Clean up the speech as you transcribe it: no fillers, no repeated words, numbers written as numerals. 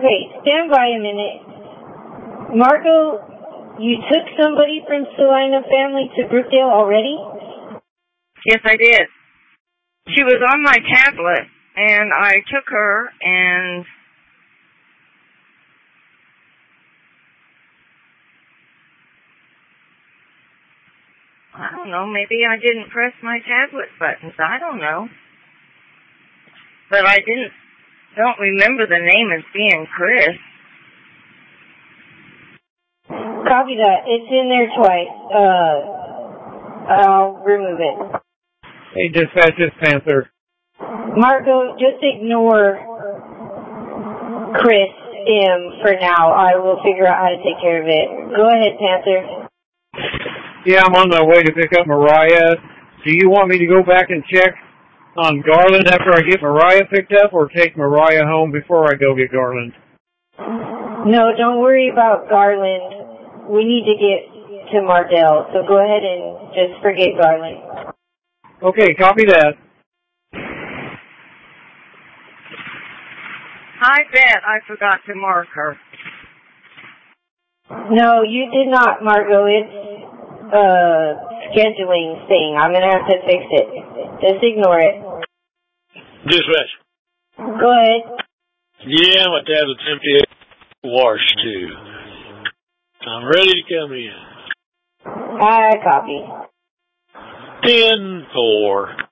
Okay, stand by a minute. Marco, you took somebody from Salina family to Brookdale already? Yes, I did. She was on my tablet, and I took her, and I don't know, maybe I didn't press my tablet buttons. I don't know. But I don't remember the name as being Chris. Copy that. It's in there twice. I'll remove it. Hey, dispatch, this Panther. Marco, just ignore Chris for now. I will figure out how to take care of it. Go ahead, Panther. Yeah, I'm on my way to pick up Mariah. Do you want me to go back and check on Garland after I get Mariah picked up, or take Mariah home before I go get Garland? No, don't worry about Garland. We need to get to Mardell, so go ahead and just forget Garland. Okay, copy that. I bet I forgot to mark her. No, you did not, Margo. It's scheduling thing. I'm going to have to fix it. Just ignore it. Dispatch. Go ahead. Yeah, my tablet's empty. Wash, too. I'm ready to come in. I copy. 10-4.